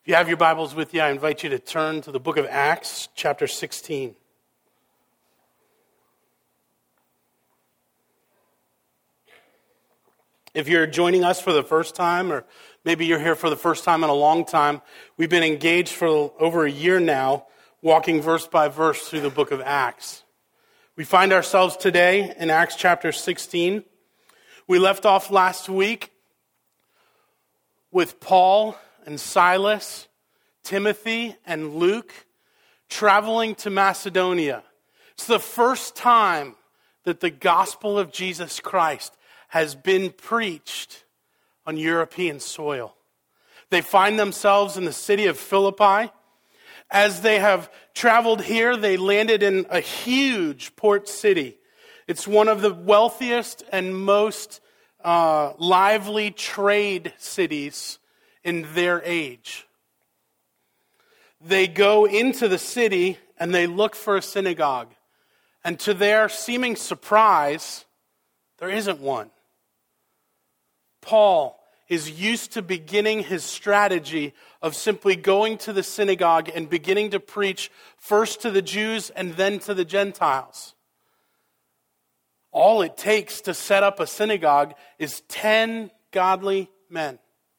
If you have your Bibles with you, I invite you to turn to the book of Acts, chapter 16. If you're joining us for the first time, or maybe you're here for the first time in a long time, we've been engaged for over a year now, walking verse by verse through the book of Acts. We find ourselves today in Acts chapter 16. We left off last week with Paul and Silas, Timothy and Luke traveling to Macedonia. It's the first time that the gospel of Jesus Christ has been preached on European soil. They find themselves in the city of Philippi. As they have traveled here, they landed in a huge port city. It's one of the wealthiest and most lively trade cities in their age. They go into the city and they look for a synagogue. And to their seeming surprise, there isn't one. Paul is used to beginning his strategy of simply going to the synagogue and beginning to preach first to the Jews and then to the Gentiles. All it takes to set up a synagogue is 10 godly men.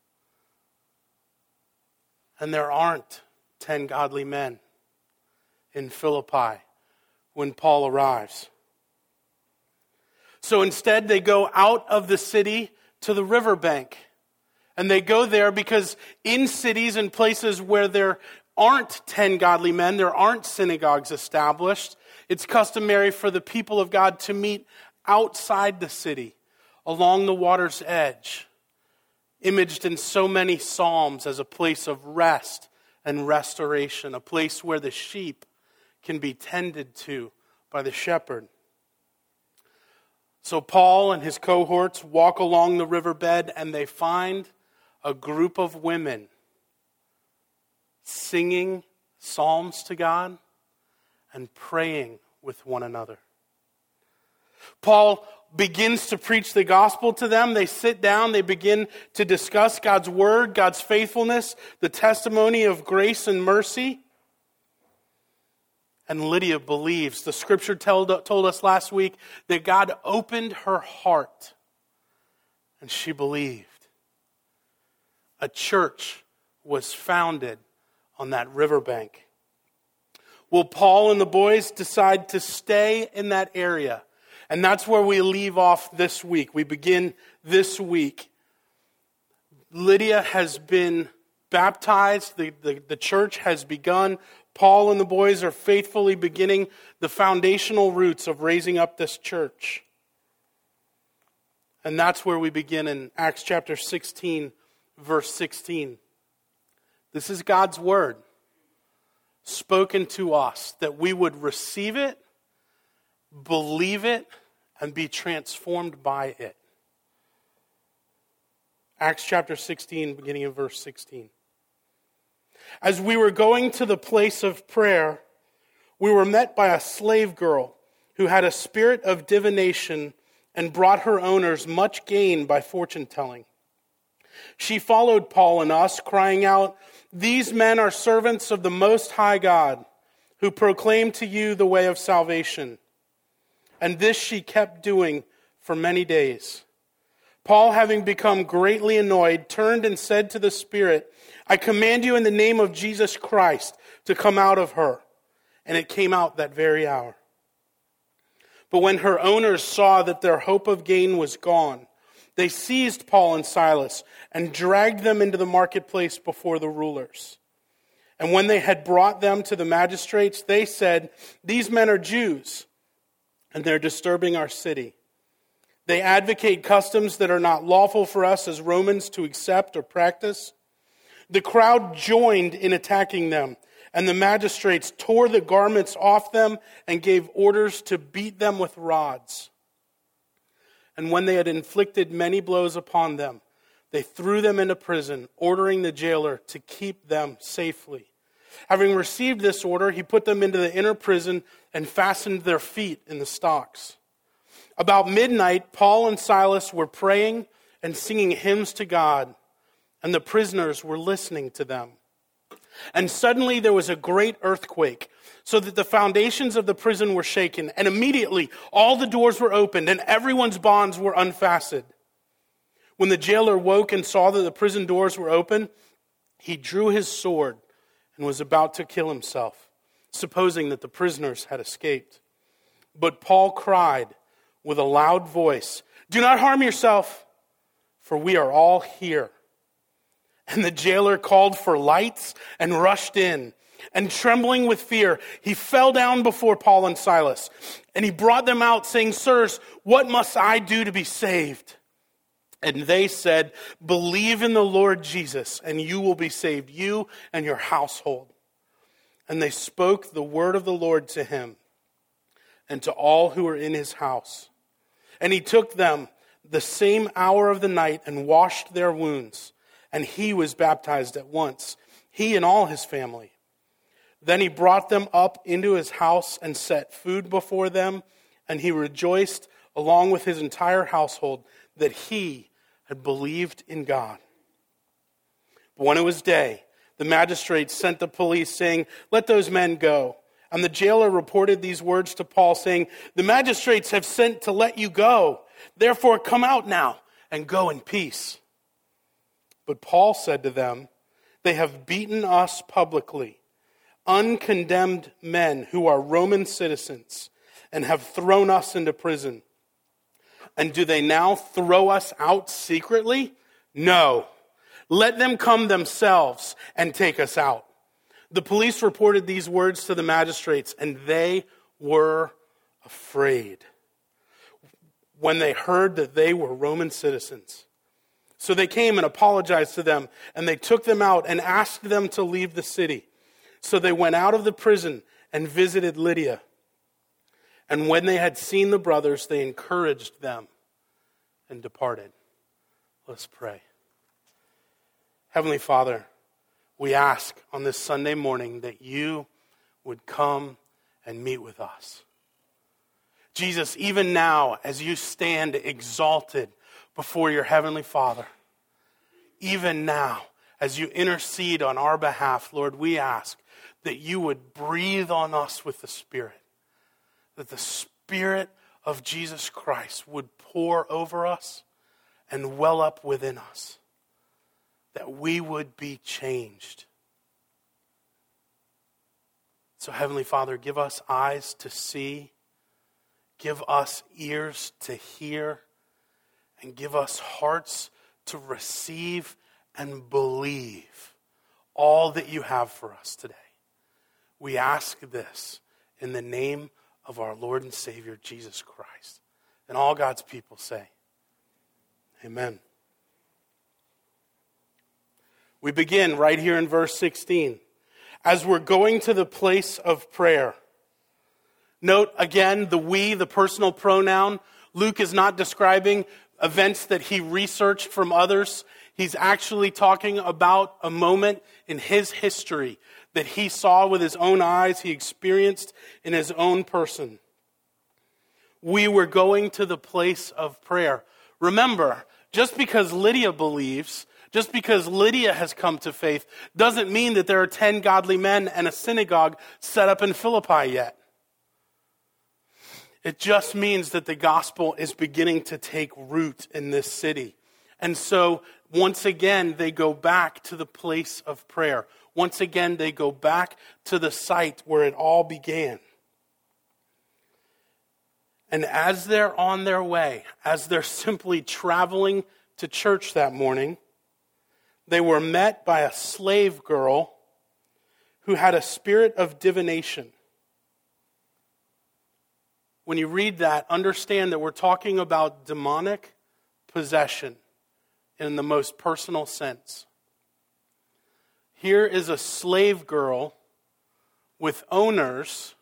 And there aren't 10 godly men in Philippi when Paul arrives. So instead, they go out of the city to the riverbank. And they go there because in cities and places where there aren't 10 godly men, there aren't synagogues established, it's customary for the people of God to meet outside the city, along the water's edge, imaged in so many psalms as a place of rest and restoration, a place where the sheep can be tended to by the shepherd. So Paul and his cohorts walk along the riverbed and they find a group of women singing psalms to God and praying with one another. Paul begins to preach the gospel to them. They sit down, they begin to discuss God's word, God's faithfulness, the testimony of grace and mercy. And Lydia believes. The scripture told us last week that God opened her heart and she believed. A church was founded on that riverbank. Well, Paul and the boys decide to stay in that area. And that's where we leave off this week. We begin this week. Lydia has been baptized. The church has begun. Paul and the boys are faithfully beginning the foundational roots of raising up this church. And that's where we begin in Acts chapter 16, verse 16. This is God's word spoken to us, that we would receive it, believe it, and be transformed by it. Acts chapter 16, beginning in verse 16. As we were going to the place of prayer, we were met by a slave girl who had a spirit of divination and brought her owners much gain by fortune-telling. She followed Paul and us, crying out, "These men are servants of the Most High God, who proclaim to you the way of salvation." And this she kept doing for many days. Paul, having become greatly annoyed, turned and said to the spirit, "I command you in the name of Jesus Christ to come out of her." And it came out that very hour. But when her owners saw that their hope of gain was gone, they seized Paul and Silas and dragged them into the marketplace before the rulers. And when they had brought them to the magistrates, they said, "These men are Jews, and they're disturbing our city. They advocate customs that are not lawful for us as Romans to accept or practice." The crowd joined in attacking them, and the magistrates tore the garments off them and gave orders to beat them with rods. And when they had inflicted many blows upon them, they threw them into prison, ordering the jailer to keep them safely. Having received this order, he put them into the inner prison and fastened their feet in the stocks. About midnight, Paul and Silas were praying and singing hymns to God, and the prisoners were listening to them. And suddenly there was a great earthquake, so that the foundations of the prison were shaken. And immediately all the doors were opened, and everyone's bonds were unfastened. When the jailer woke and saw that the prison doors were open, he drew his sword and was about to kill himself, supposing that the prisoners had escaped. But Paul cried with a loud voice, "Do not harm yourself, for we are all here." And the jailer called for lights and rushed in. And trembling with fear, he fell down before Paul and Silas. And he brought them out, saying, "Sirs, what must I do to be saved?" And they said, "Believe in the Lord Jesus, and you will be saved, you and your household." And they spoke the word of the Lord to him and to all who were in his house. And he took them the same hour of the night and washed their wounds. And he was baptized at once, he and all his family. Then he brought them up into his house and set food before them. And he rejoiced along with his entire household that he had believed in God. But when it was day, the magistrates sent the police, saying, "Let those men go." And the jailer reported these words to Paul, saying, "The magistrates have sent to let you go. Therefore come out now and go in peace." But Paul said to them, "They have beaten us publicly, uncondemned men who are Roman citizens, and have thrown us into prison. And do they now throw us out secretly? No. Let them come themselves and take us out." The police reported these words to the magistrates, and they were afraid when they heard that they were Roman citizens. So they came and apologized to them, and they took them out and asked them to leave the city. So they went out of the prison and visited Lydia. And when they had seen the brothers, they encouraged them and departed. Let's pray. Heavenly Father, we ask on this Sunday morning that you would come and meet with us. Jesus, even now, as you stand exalted before your Heavenly Father, even now, as you intercede on our behalf, Lord, we ask that you would breathe on us with the Spirit, that the Spirit of Jesus Christ would pour over us and well up within us, that we would be changed. So, Heavenly Father, give us eyes to see, give us ears to hear, and give us hearts to receive and believe all that you have for us today. We ask this in the name of our Lord and Savior, Jesus Christ. And all God's people say, amen. We begin right here in verse 16. As we're going to the place of prayer. Note again the we, the personal pronoun. Luke is not describing events that he researched from others. He's actually talking about a moment in his history that he saw with his own eyes, he experienced in his own person. We were going to the place of prayer. Remember, just because Lydia believes, just because Lydia has come to faith, doesn't mean that there are 10 godly men and a synagogue set up in Philippi yet. It just means that the gospel is beginning to take root in this city. And so, once again, they go back to the place of prayer. Once again, they go back to the site where it all began. And as they're on their way, as they're simply traveling to church that morning, they were met by a slave girl who had a spirit of divination. When you read that, understand that we're talking about demonic possession in the most personal sense. Here is a slave girl with owners,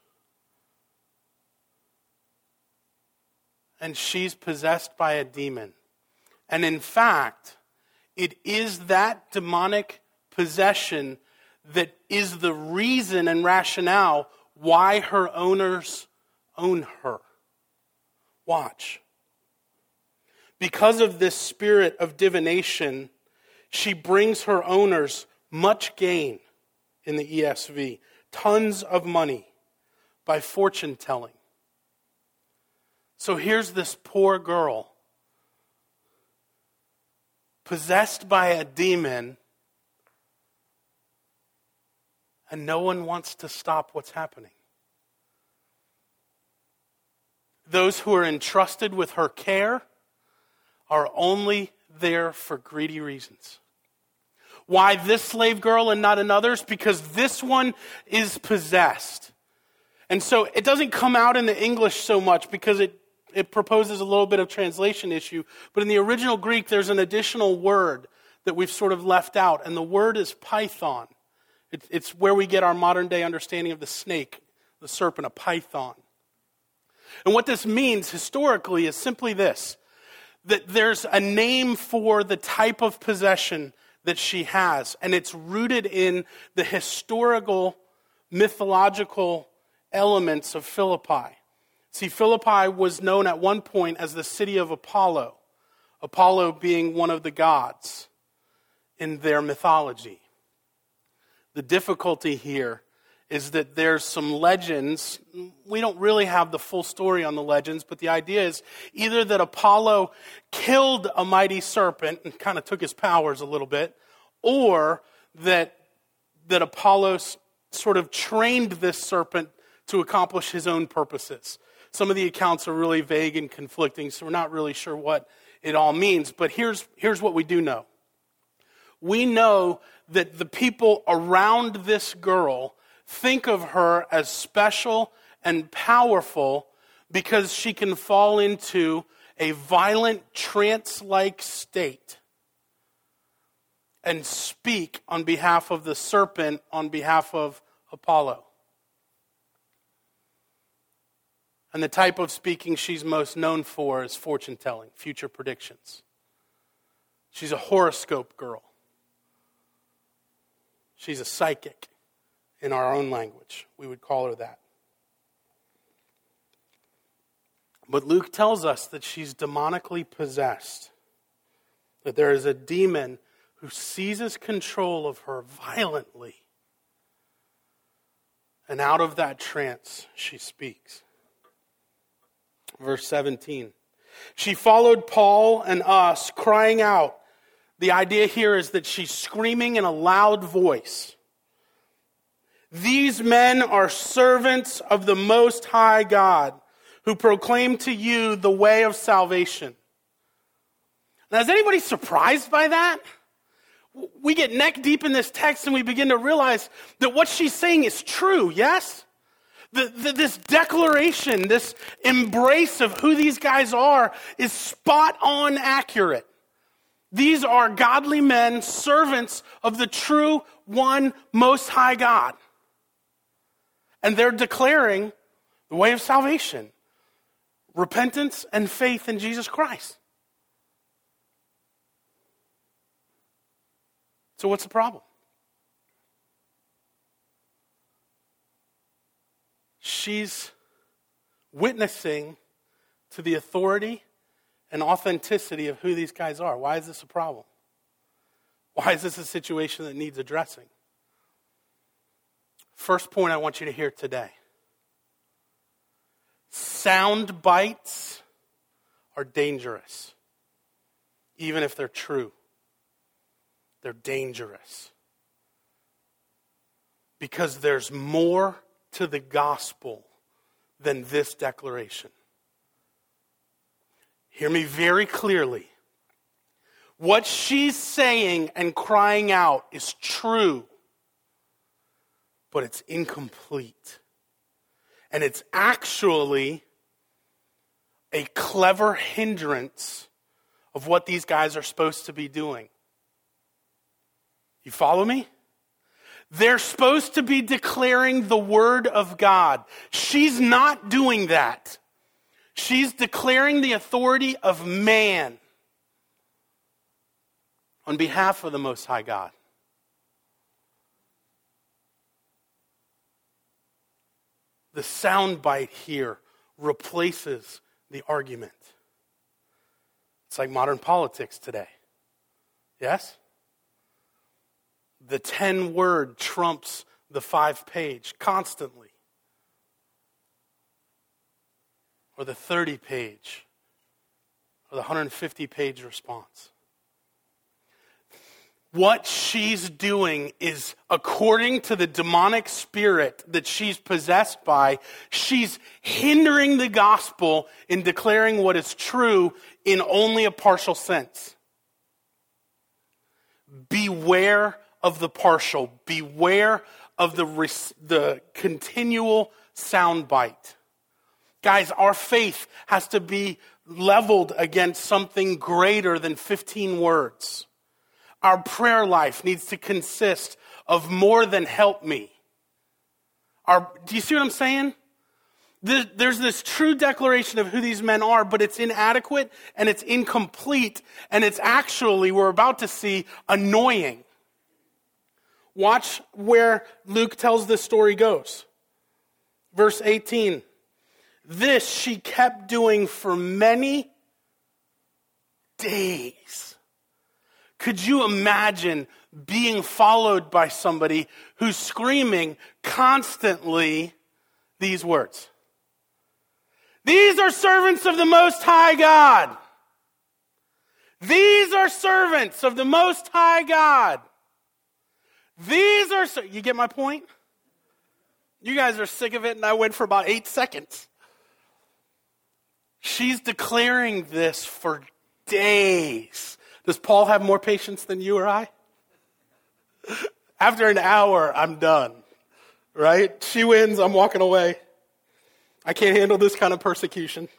and she's possessed by a demon. And in fact, it is that demonic possession that is the reason and rationale why her owners own her. Watch. Because of this spirit of divination, she brings her owners much gain in the ESV. Tons of money by fortune telling. So here's this poor girl, possessed by a demon, and no one wants to stop what's happening. Those who are entrusted with her care are only there for greedy reasons. Why this slave girl and not another's? Because this one is possessed. And so it doesn't come out in the English so much because it proposes a little bit of translation issue. But in the original Greek, there's an additional word that we've sort of left out. And the word is python. It's where we get our modern day understanding of the snake, the serpent, a python. And what this means historically is simply this, that there's a name for the type of possession that she has, and it's rooted in the historical, mythological elements of Philippi. See, Philippi was known at one point as the city of Apollo, Apollo being one of the gods in their mythology. The difficulty here is that there's some legends. We don't really have the full story on the legends, but the idea is either that Apollo killed a mighty serpent and kind of took his powers a little bit, or that Apollo sort of trained this serpent to accomplish his own purposes. Some of the accounts are really vague and conflicting, so we're not really sure what it all means. But here's what we do know. We know that the people around this girl think of her as special and powerful because she can fall into a violent trance-like state and speak on behalf of the serpent, on behalf of Apollo. And the type of speaking she's most known for is fortune-telling, future predictions. She's a horoscope girl. She's a psychic. In our own language, we would call her that. But Luke tells us that she's demonically possessed, that there is a demon who seizes control of her violently. And out of that trance, she speaks. Verse 17. She followed Paul and us, crying out. The idea here is that she's screaming in a loud voice. These men are servants of the Most High God, who proclaim to you the way of salvation. Now, is anybody surprised by that? We get neck deep in this text and we begin to realize that what she's saying is true, yes? This declaration, this embrace of who these guys are is spot on accurate. These are godly men, servants of the true one Most High God. And they're declaring the way of salvation, repentance and faith in Jesus Christ. So what's the problem? She's witnessing to the authority and authenticity of who these guys are. Why is this a problem? Why is this a situation that needs addressing? First point I want you to hear today. Sound bites are dangerous. Even if they're true. They're dangerous. Because there's more to the gospel than this declaration. Hear me very clearly. What she's saying and crying out is true. But it's incomplete. And it's actually a clever hindrance of what these guys are supposed to be doing. You follow me? They're supposed to be declaring the word of God. She's not doing that. She's declaring the authority of man on behalf of the Most High God. The soundbite here replaces the argument. It's like modern politics today. Yes? The 10 word trumps the 5-page constantly, or the 30-page, or the 150-page response. What she's doing is, according to the demonic spirit that she's possessed by, she's hindering the gospel in declaring what is true in only a partial sense. Beware of the partial. Beware of the continual soundbite. Guys, our faith has to be leveled against something greater than 15 words. Our prayer life needs to consist of more than help me. Do you see what I'm saying? There's this true declaration of who these men are, but it's inadequate and it's incomplete, and it's actually, we're about to see, annoying. Watch where Luke tells this story goes. Verse 18. This she kept doing for many days. Could you imagine being followed by somebody who's screaming constantly these words? These are servants of the Most High God. These are servants of the Most High God. These are... You get my point? You guys are sick of it, and I went for about 8 seconds. She's declaring this for days. Does Paul have more patience than you or I? After an hour, I'm done. Right? She wins, I'm walking away. I can't handle this kind of persecution.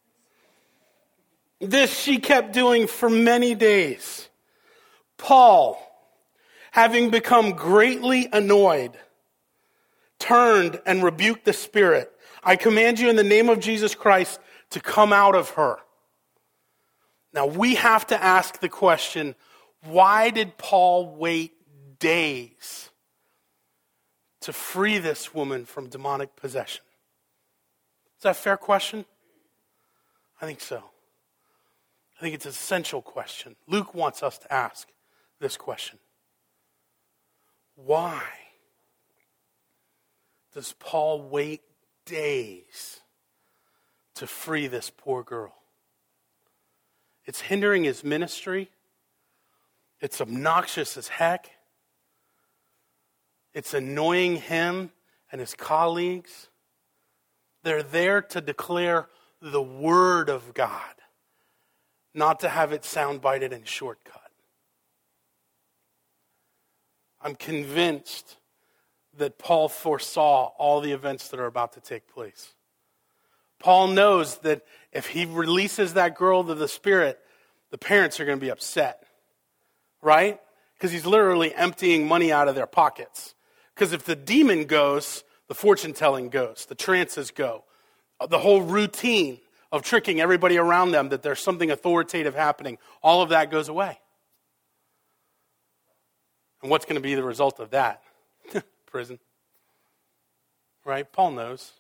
This she kept doing for many days. Paul, having become greatly annoyed, turned and rebuked the spirit. I command you in the name of Jesus Christ to come out of her. Now, we have to ask the question, why did Paul wait days to free this woman from demonic possession? Is that a fair question? I think so. I think it's an essential question. Luke wants us to ask this question. Why does Paul wait days to free this poor girl? It's hindering his ministry. It's obnoxious as heck. It's annoying him and his colleagues. They're there to declare the word of God, not to have it soundbited and shortcut. I'm convinced that Paul foresaw all the events that are about to take place. Paul knows that if he releases that girl to the spirit, the parents are going to be upset, right? Because he's literally emptying money out of their pockets. Because if the demon goes, the fortune-telling goes, the trances go. The whole routine of tricking everybody around them that there's something authoritative happening, all of that goes away. And what's going to be the result of that? Prison. Right? Paul knows.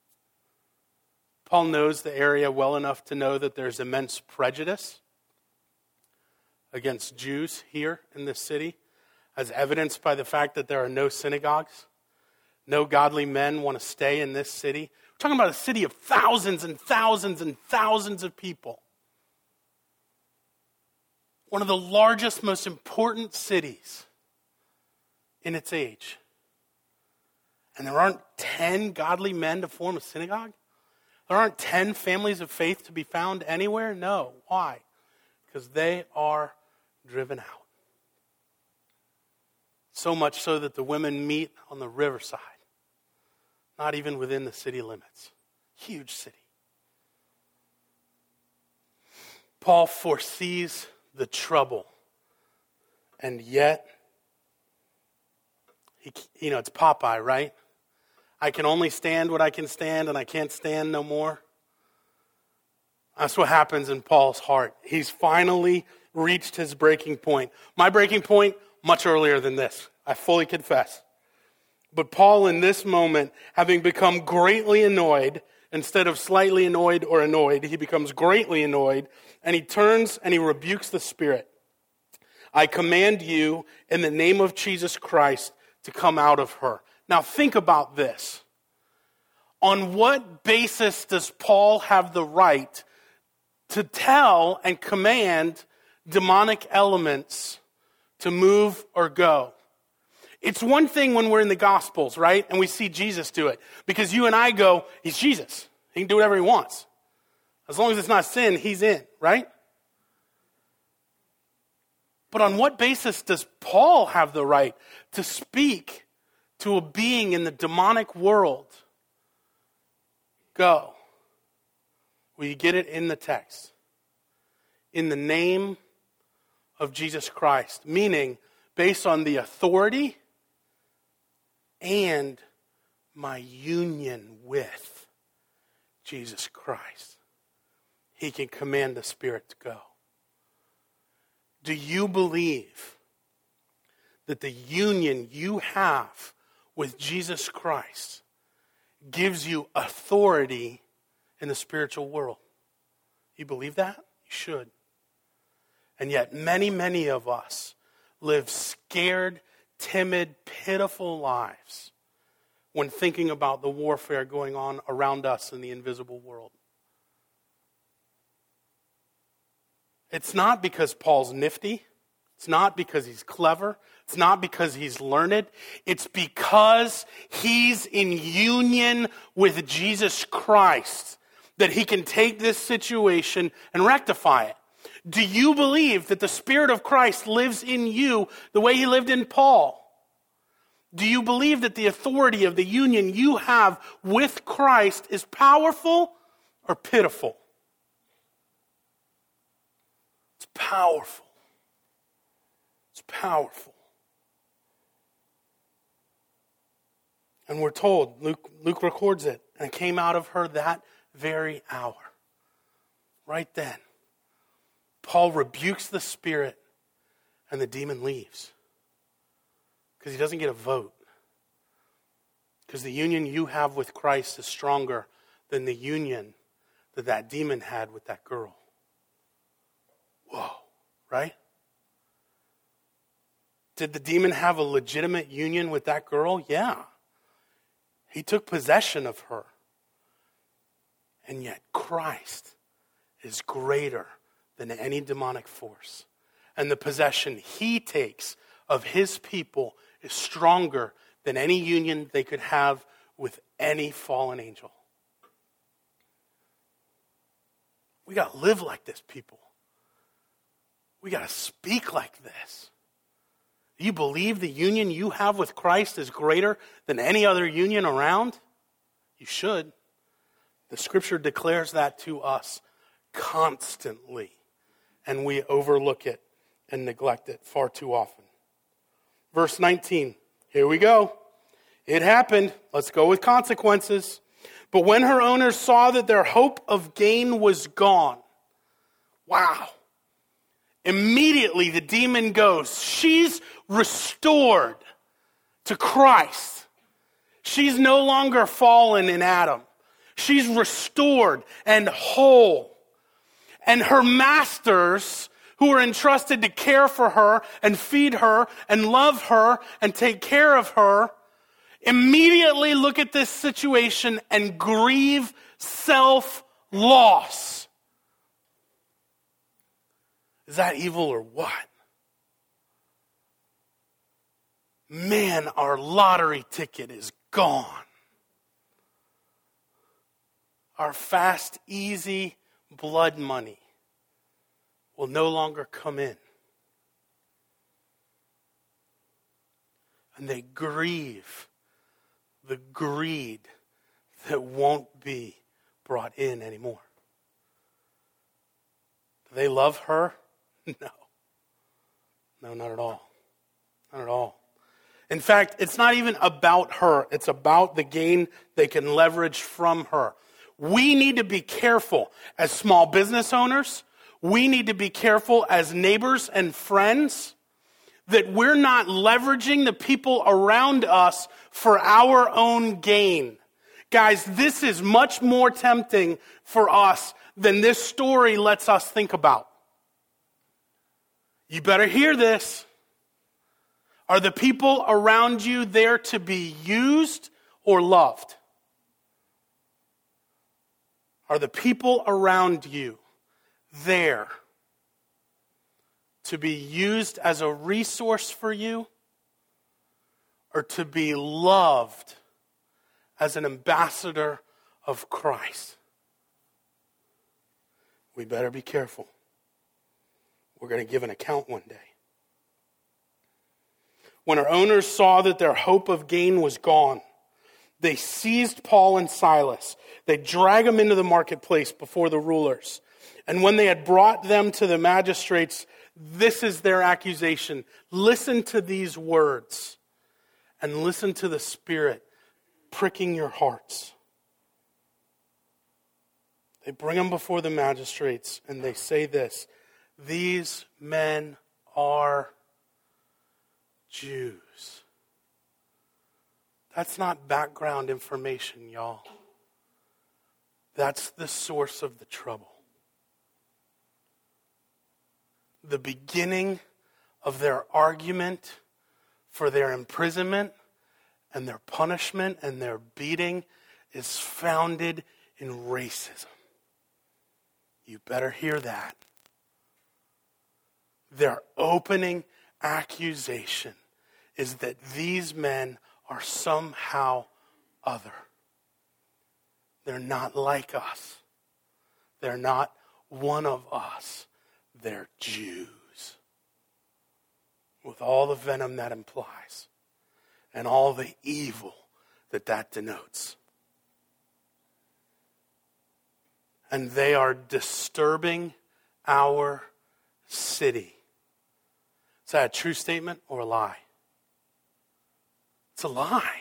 Paul knows the area well enough to know that there's immense prejudice against Jews here in this city, as evidenced by the fact that there are no synagogues. No godly men want to stay in this city. We're talking about a city of thousands and thousands and thousands of people. One of the largest, most important cities in its age. And there aren't 10 godly men to form a synagogue? There aren't 10 families of faith to be found anywhere? No. Why? Because they are driven out. So much so that the women meet on the riverside, not even within the city limits. Huge city. Paul foresees the trouble, and yet, it's Popeye, right? I can only stand what I can stand, and I can't stand no more. That's what happens in Paul's heart. He's finally reached his breaking point. My breaking point, much earlier than this. I fully confess. But Paul, in this moment, having become greatly annoyed, instead of slightly annoyed or annoyed, he becomes greatly annoyed, and he turns and he rebukes the spirit. I command you in the name of Jesus Christ to come out of her. Now think about this. On what basis does Paul have the right to tell and command demonic elements to move or go? It's one thing when we're in the Gospels, right? And we see Jesus do it. Because you and I go, he's Jesus. He can do whatever he wants. As long as it's not sin, he's in, right? But on what basis does Paul have the right to speak to a being in the demonic world? Go. Well, you get it in the text. In the name of Jesus Christ. Meaning, based on the authority and my union with Jesus Christ. He can command the Spirit to go. Do you believe that the union you have with Jesus Christ gives you authority in the spiritual world? You believe that? You should. And yet many, many of us live scared, timid, pitiful lives when thinking about the warfare going on around us in the invisible world. It's not because Paul's nifty. It's not because he's clever. It's not because he's learned. It's because he's in union with Jesus Christ that he can take this situation and rectify it. Do you believe that the Spirit of Christ lives in you the way he lived in Paul? Do you believe that the authority of the union you have with Christ is powerful or pitiful? It's powerful. It's powerful. And we're told, Luke records it, and it came out of her that very hour. Right then, Paul rebukes the spirit, and the demon leaves. Because he doesn't get a vote. Because the union you have with Christ is stronger than the union that demon had with that girl. Whoa, right? Did the demon have a legitimate union with that girl? Yeah. He took possession of her. And yet Christ is greater than any demonic force. And the possession he takes of his people is stronger than any union they could have with any fallen angel. We got to live like this, people. We got to speak like this. Do you believe the union you have with Christ is greater than any other union around? You should. The Scripture declares that to us constantly, and we overlook it and neglect it far too often. Verse 19, here we go. It happened. Let's go with consequences. But when her owners saw that their hope of gain was gone, wow. Immediately the demon goes. She's restored to Christ. She's no longer fallen in Adam. She's restored and whole. And her masters, who are entrusted to care for her and feed her and love her and take care of her, immediately look at this situation and grieve self-loss. Is that evil or what? Man, our lottery ticket is gone. Our fast, easy blood money will no longer come in. And they grieve the greed that won't be brought in anymore. Do they love her? No. No, not at all. Not at all. In fact, it's not even about her. It's about the gain they can leverage from her. We need to be careful as small business owners. We need to be careful as neighbors and friends that we're not leveraging the people around us for our own gain. Guys, this is much more tempting for us than this story lets us think about. You better hear this. Are the people around you there to be used or loved? Are the people around you there to be used as a resource for you or to be loved as an ambassador of Christ? We better be careful. We're going to give an account one day. When our owners saw that their hope of gain was gone, they seized Paul and Silas. They dragged them into the marketplace before the rulers. And when they had brought them to the magistrates, this is their accusation. Listen to these words and listen to the Spirit pricking your hearts. They bring them before the magistrates and they say this: these men are Jews. That's not background information, y'all. That's the source of the trouble. The beginning of their argument for their imprisonment and their punishment and their beating is founded in racism. You better hear that. Their opening accusation is that these men are somehow other. They're not like us. They're not one of us. They're Jews. With all the venom that implies and all the evil that denotes. And they are disturbing our city. Is that a true statement or a lie? It's a lie.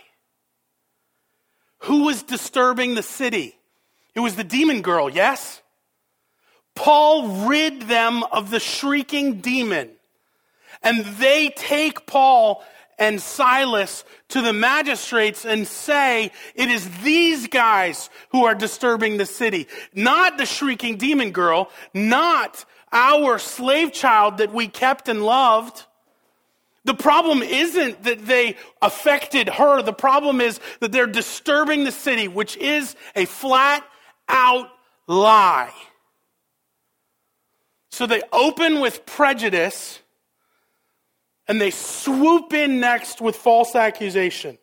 Who was disturbing the city? It was the demon girl, yes? Paul rid them of the shrieking demon. And they take Paul and Silas to the magistrates and say, it is these guys who are disturbing the city. Not the shrieking demon girl, not our slave child that we kept and loved. The problem isn't that they affected her. The problem is that they're disturbing the city, which is a flat-out lie. So they open with prejudice, and they swoop in next with false accusation.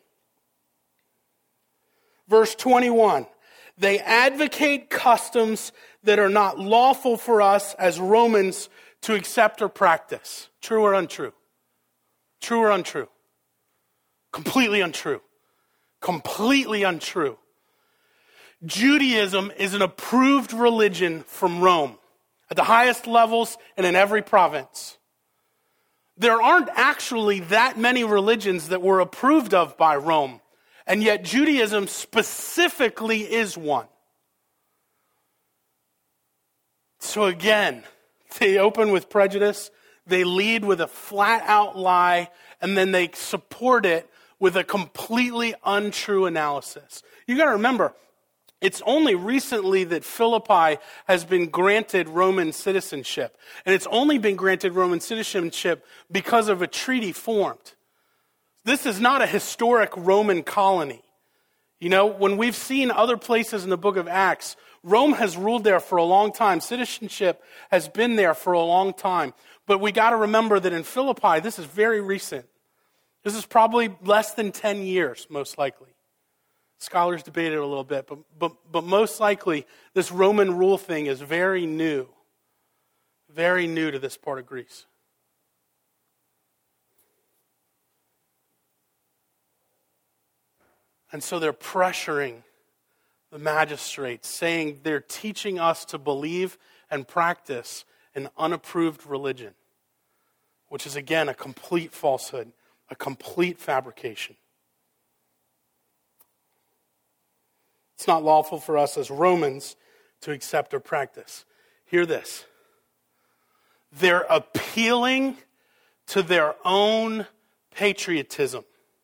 Verse 21, they advocate customs that are not lawful for us as Romans to accept or practice. True or untrue? True or untrue? Completely untrue. Completely untrue. Judaism is an approved religion from Rome at the highest levels and in every province. There aren't actually that many religions that were approved of by Rome, and yet Judaism specifically is one. So again, they open with prejudice. They lead with a flat-out lie, and then they support it with a completely untrue analysis. You got to remember, it's only recently that Philippi has been granted Roman citizenship. And it's only been granted Roman citizenship because of a treaty formed. This is not a historic Roman colony. You know, when we've seen other places in the book of Acts, Rome has ruled there for a long time. Citizenship has been there for a long time. But we got to remember that in Philippi, this is very recent. This is probably less than 10 years, most likely. Scholars debate it a little bit, but most likely this Roman rule thing is very new to this part of Greece. And so they're pressuring the magistrates, saying they're teaching us to believe and practice an unapproved religion, which is, again, a complete falsehood, a complete fabrication. It's not lawful for us as Romans to accept or practice. Hear this. They're appealing to their own patriotism.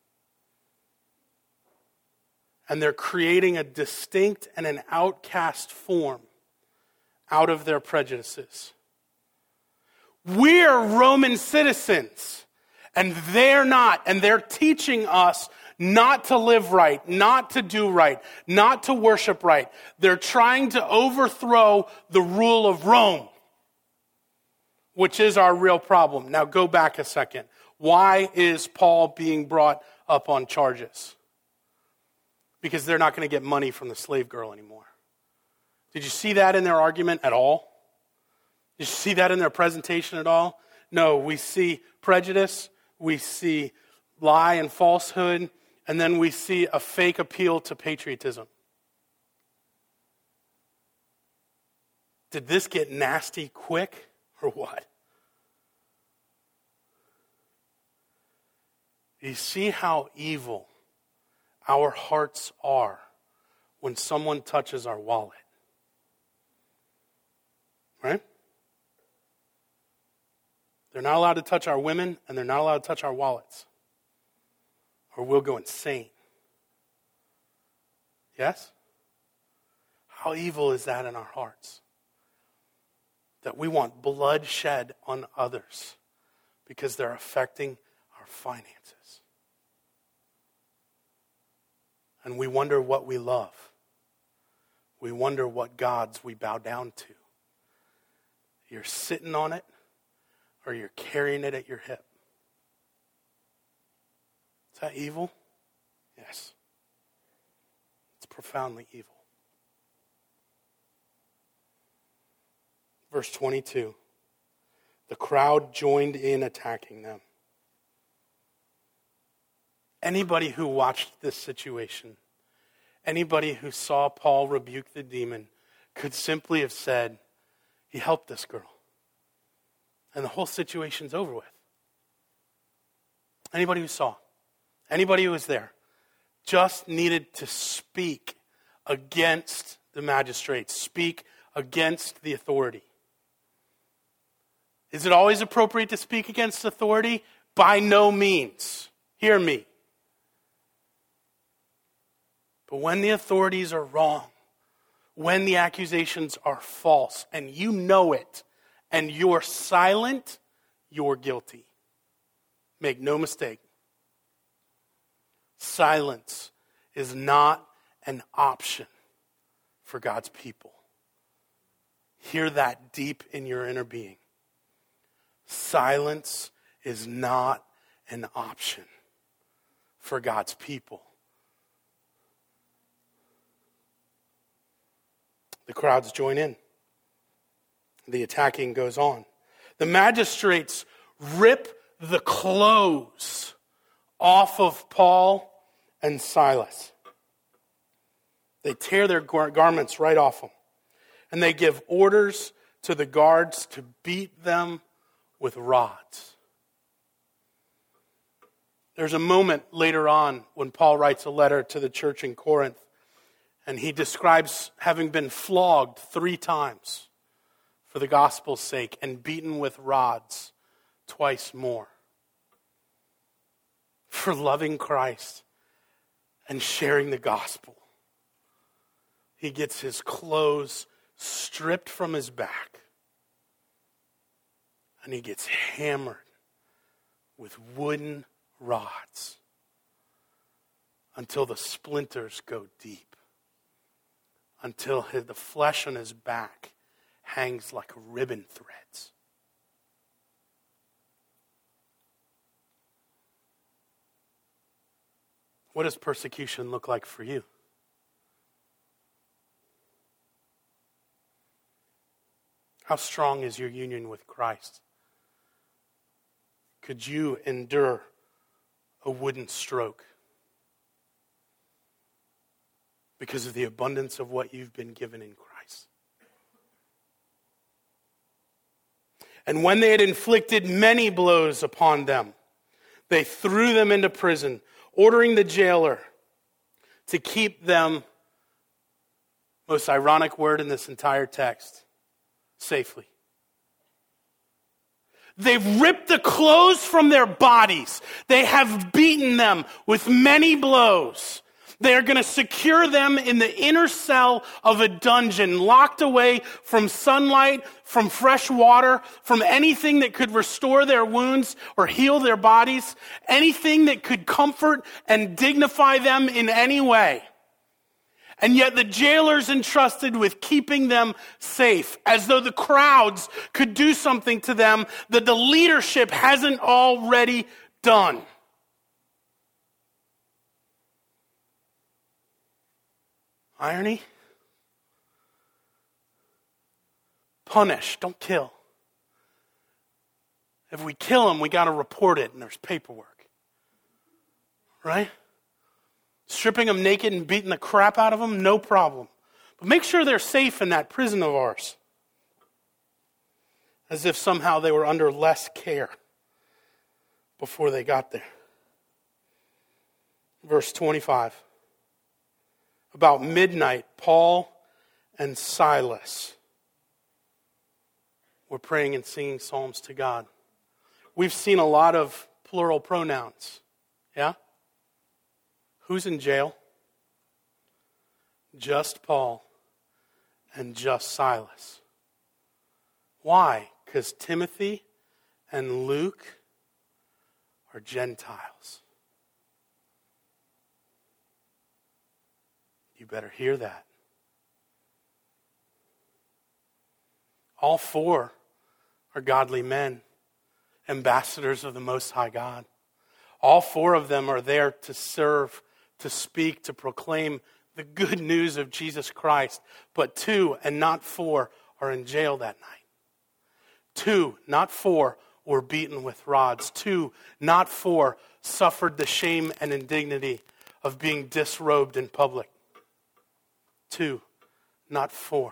And they're creating a distinct and an outcast form out of their prejudices. We're Roman citizens, And they're not, and they're teaching us not to live right, not to do right, not to worship right. They're trying to overthrow the rule of Rome, which is our real problem. Now go back a second. Why is Paul being brought up on charges? Because they're not going to get money from the slave girl anymore. Did you see that in their argument at all? Did you see that in their presentation at all? No, we see prejudice, we see lie and falsehood, and then we see a fake appeal to patriotism. Did this get nasty quick or what? You see how evil our hearts are when someone touches our wallet. Right? They're not allowed to touch our women, and they're not allowed to touch our wallets, or we'll go insane. Yes? How evil is that in our hearts? That we want blood shed on others because they're affecting our finances. And we wonder what we love. We wonder what gods we bow down to. You're sitting on it, or you're carrying it at your hip. Is that evil? Yes. It's profoundly evil. Verse 22. The crowd joined in attacking them. Anybody who watched this situation, anybody who saw Paul rebuke the demon, could simply have said, he helped this girl. And the whole situation's over with. Anybody who saw, anybody who was there, just needed to speak against the magistrates, speak against the authority. Is it always appropriate to speak against authority? By no means. Hear me. But when the authorities are wrong, when the accusations are false, and you know it, and you're silent, you're guilty. Make no mistake. Silence is not an option for God's people. Hear that deep in your inner being. Silence is not an option for God's people. The crowds join in. The attacking goes on. The magistrates rip the clothes off of Paul and Silas. They tear their garments right off them. And they give orders to the guards to beat them with rods. There's a moment later on when Paul writes a letter to the church in Corinth, and he describes having been flogged 3 times for the gospel's sake and beaten with rods twice more for loving Christ and sharing the gospel. He gets his clothes stripped from his back, and he gets hammered with wooden rods until the splinters go deep, until the flesh on his back hangs like ribbon threads. What does persecution look like for you? How strong is your union with Christ? Could you endure a wooden stroke because of the abundance of what you've been given in Christ? And when they had inflicted many blows upon them, they threw them into prison, ordering the jailer to keep them, most ironic word in this entire text, safely. They've ripped the clothes from their bodies. They have beaten them with many blows. They are going to secure them in the inner cell of a dungeon, locked away from sunlight, from fresh water, from anything that could restore their wounds or heal their bodies, anything that could comfort and dignify them in any way. And yet the jailer's entrusted with keeping them safe, as though the crowds could do something to them that the leadership hasn't already done. Irony? Punish, don't kill. If we kill them, we got to report it, and there's paperwork. Right? Stripping them naked and beating the crap out of them, no problem. But make sure they're safe in that prison of ours. As if somehow they were under less care before they got there. Verse 25. About midnight, Paul and Silas were praying and singing psalms to God. We've seen a lot of plural pronouns. Yeah? Who's in jail? Just Paul and just Silas. Why? Because Timothy and Luke are Gentiles. You better hear that. All four are godly men, ambassadors of the Most High God. All four of them are there to serve, to speak, to proclaim the good news of Jesus Christ. But 2 and not 4 are in jail that night. 2, not 4, were beaten with rods. 2, not 4, suffered the shame and indignity of being disrobed in public. 2, not 4.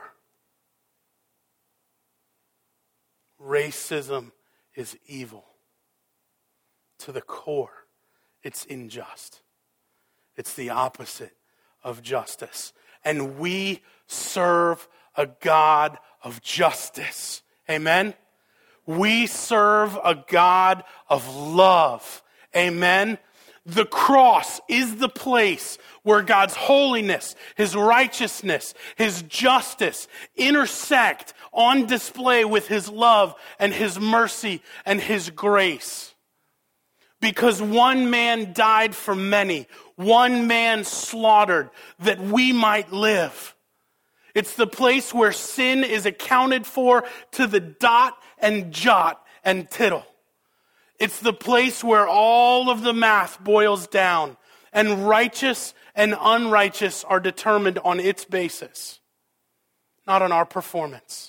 Racism is evil. To the core, it's unjust. It's the opposite of justice. And we serve a God of justice. Amen? We serve a God of love. Amen? The cross is the place where God's holiness, His righteousness, His justice intersect on display with His love and His mercy and His grace. Because one man died for many, one man slaughtered that we might live. It's the place where sin is accounted for to the dot and jot and tittle. It's the place where all of the math boils down and righteous and unrighteous are determined on its basis, not on our performance.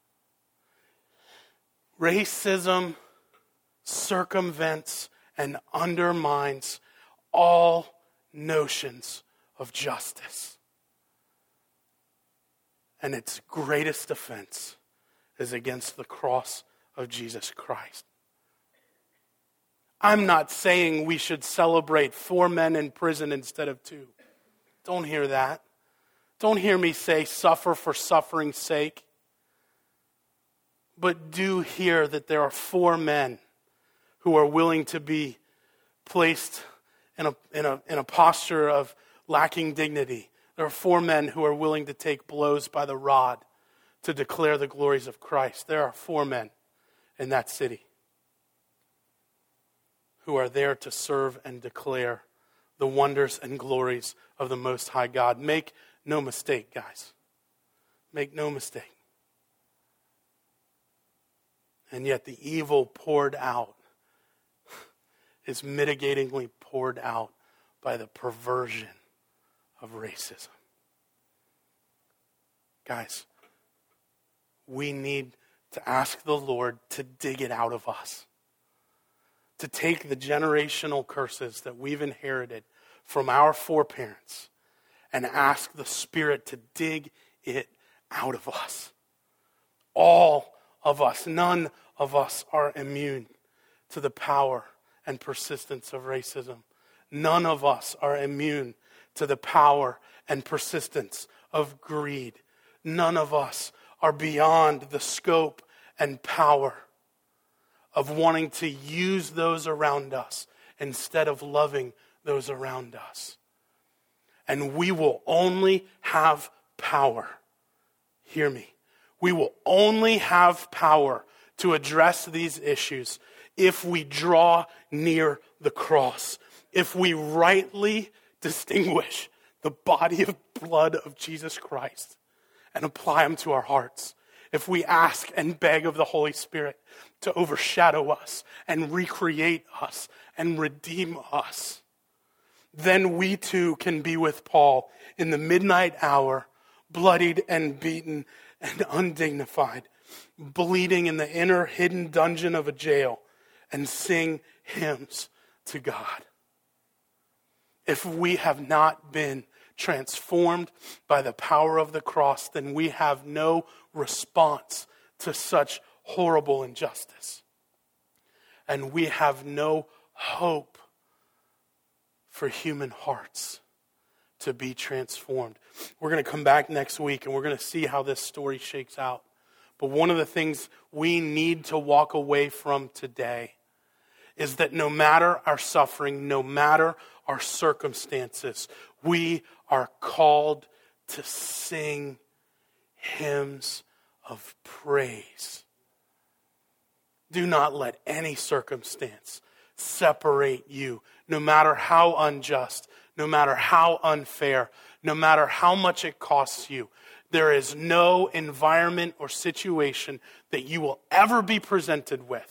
Racism circumvents and undermines all notions of justice. And its greatest offense is against the cross of Jesus Christ. I'm not saying we should celebrate 4 men in prison instead of 2. Don't hear that. Don't hear me say suffer for suffering's sake. But do hear that there are 4 men who are willing to be placed in a posture of lacking dignity. There are 4 men who are willing to take blows by the rod to declare the glories of Christ. There are 4 men in that city who are there to serve and declare the wonders and glories of the Most High God. Make no mistake, guys. Make no mistake. And yet the evil poured out is mitigatingly poured out by the perversion of racism. Guys, we need to ask the Lord to dig it out of us. To take the generational curses that we've inherited from our foreparents and ask the Spirit to dig it out of us. All of us, none of us are immune to the power and persistence of racism. None of us are immune to the power and persistence of greed. None of us are beyond the scope and power of wanting to use those around us instead of loving those around us. And we will only have power. Hear me. We will only have power to address these issues if we draw near the cross, if we rightly distinguish the body of blood of Jesus Christ and apply them to our hearts, if we ask and beg of the Holy Spirit to overshadow us and recreate us and redeem us, then we too can be with Paul in the midnight hour, bloodied and beaten and undignified, bleeding in the inner hidden dungeon of a jail, and sing hymns to God. If we have not been transformed by the power of the cross, then we have no response to such horrible injustice. And we have no hope for human hearts to be transformed. We're going to come back next week and we're going to see how this story shakes out. But one of the things we need to walk away from today is that no matter our suffering, no matter our circumstances, we are called to sing hymns of praise. Do not let any circumstance separate you, no matter how unjust, no matter how unfair, no matter how much it costs you. There is no environment or situation that you will ever be presented with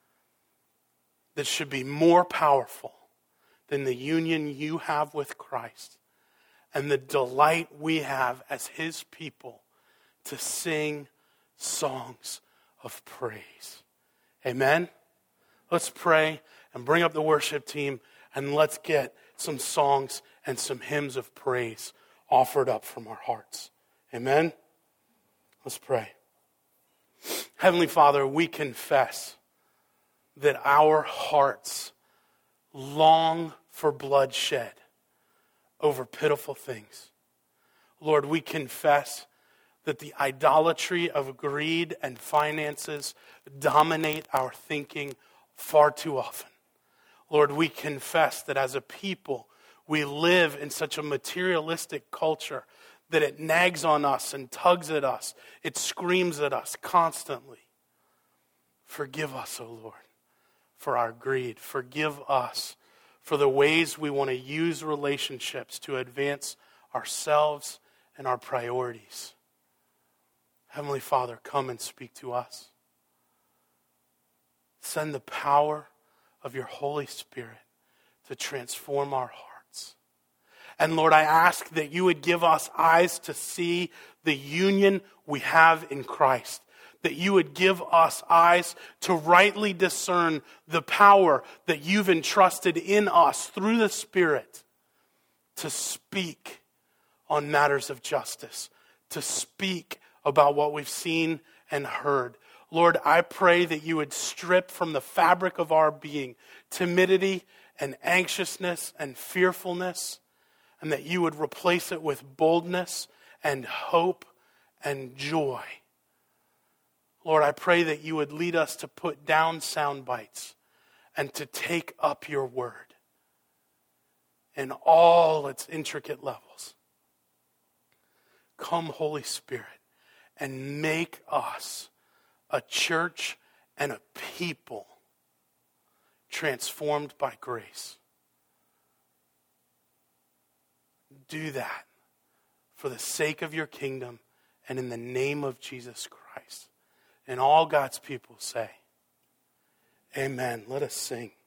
that should be more powerful than the union you have with Christ and the delight we have as his people to sing songs of praise. Amen? Let's pray and bring up the worship team and let's get some songs and some hymns of praise offered up from our hearts. Amen? Let's pray. Heavenly Father, we confess that our hearts long for bloodshed over pitiful things. Lord, we confess that the idolatry of greed and finances dominate our thinking far too often. Lord, we confess that as a people, we live in such a materialistic culture that it nags on us and tugs at us. It screams at us constantly. Forgive us, O Lord, for our greed. Forgive us for the ways we want to use relationships to advance ourselves and our priorities. Heavenly Father, come and speak to us. Send the power of your Holy Spirit to transform our hearts. And Lord, I ask that you would give us eyes to see the union we have in Christ. That you would give us eyes to rightly discern the power that you've entrusted in us through the Spirit to speak on matters of justice, to speak about what we've seen and heard. Lord, I pray that you would strip from the fabric of our being timidity and anxiousness and fearfulness, and that you would replace it with boldness and hope and joy. Lord, I pray that you would lead us to put down sound bites and to take up your word in all its intricate levels. Come, Holy Spirit, and make us a church and a people transformed by grace. Do that for the sake of your kingdom and in the name of Jesus Christ. And all God's people say, amen. Let us sing.